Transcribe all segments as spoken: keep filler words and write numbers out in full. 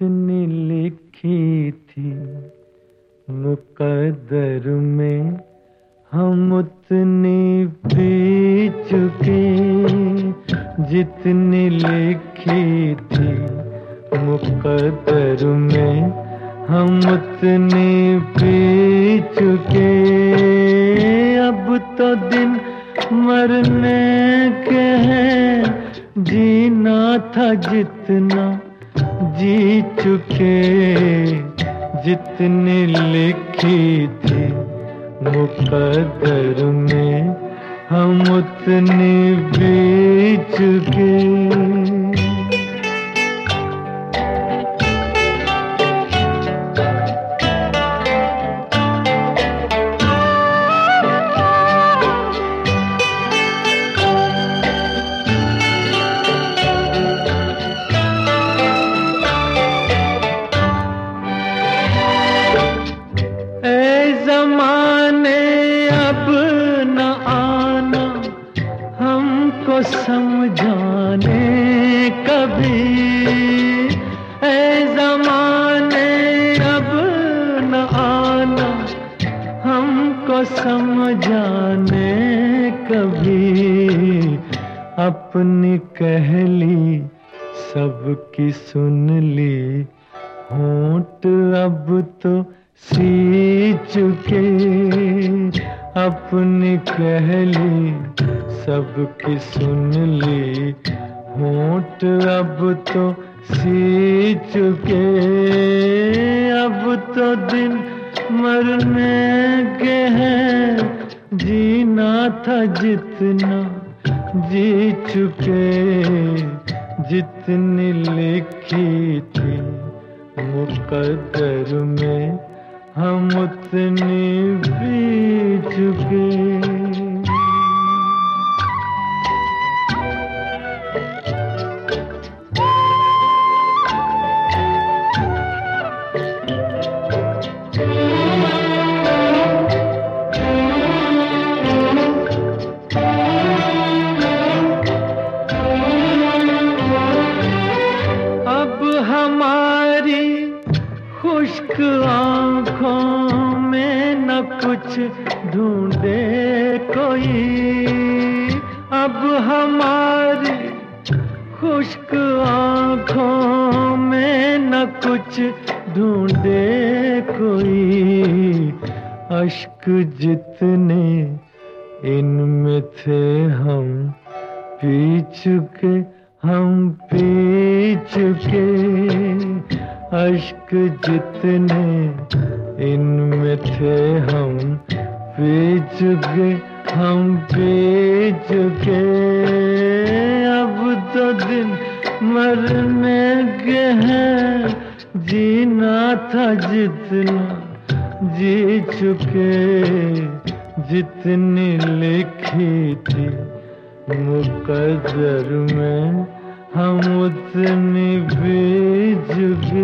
जितनी लिखी थी मुकद्दर में हम उतनी पी चुके। जितनी लिखी थी मुकद्दर में हम उतनी पी चुके। अब तो दिन मरने के हैं, जीना था जितना जी चुके। जितनी लिखी थी मुकद्दर में हम उतनी पी चुके। समझाने कभी ऐ ज़माने अब न आना, हमको समझाने कभी। अपनी कहली सबकी सुन ली, होंठ अब तो सी चुके। अपनी कहली सबकी सुन ली, होंठ अब तो सी चुके। अब तो दिन मरने के हैं, जीना था जितना जी चुके। जितनी लिखी थी मुकद्दर में हम उतनी पी चुके। खुश्क आँखों में न कुछ ढूंढे कोई। अब हमारी खुश्क आँखों में न कुछ ढूंढे कोई। अश्क जितने इनमें थे हम पी चुके, हम पी चुके। अश्क जितने इनमें थे हम पी चुके, हम पी चुके। अब तो दिन मरने के हैं, जीना था जितना जी चुके। जितनी लिखी थी मुकद्दर में हम उतनी पी चुके।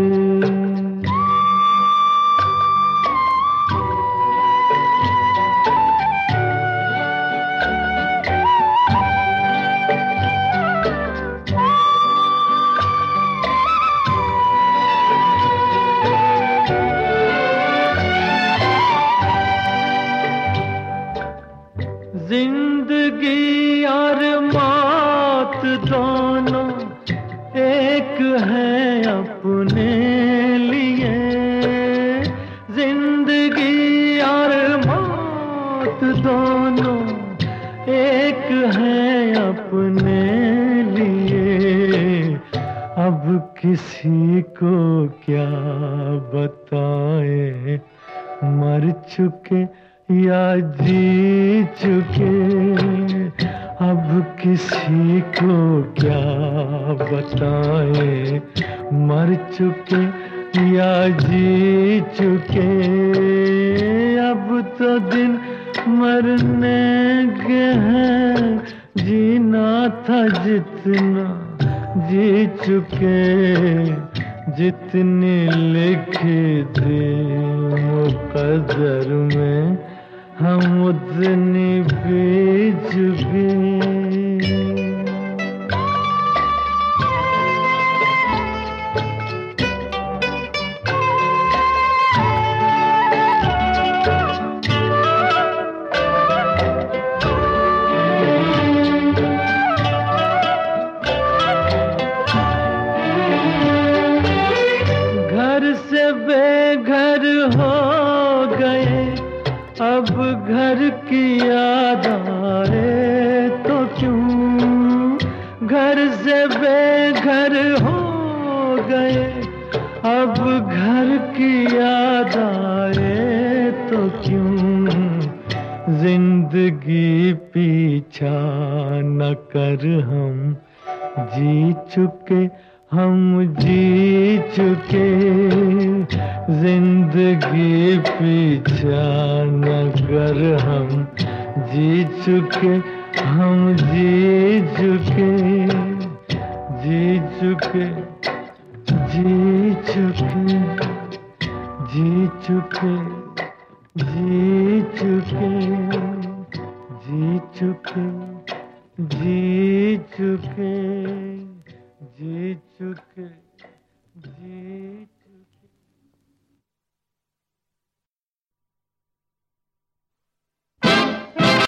जिंदगी और मौत दोनों एक है अपने लिए। जिंदगी और मौत दोनों एक है अपने लिए। अब किसी को क्या बताएं, मर चुके या जी चुके। अब किसी को क्या बताएं, मर चुके या जी चुके। अब तो दिन मरने के हैं, जीना था जितना जी चुके। जितनी लिखी थी मुकद्दर में हम उतनी पी चुके। बेघर हो गए, अब घर की याद आए तो क्यों। घर से बेघर हो गए, अब घर की याद आए तो क्यों। जिंदगी पीछा न कर, हम जी चुके, हम जी चुके। जिंदगी पीछा न कर, हम जी चुके, हम जी चुके, जी चुके, जी चुके, जी चुके, जी चुके, जी चुके, जी चुके, जी चुके।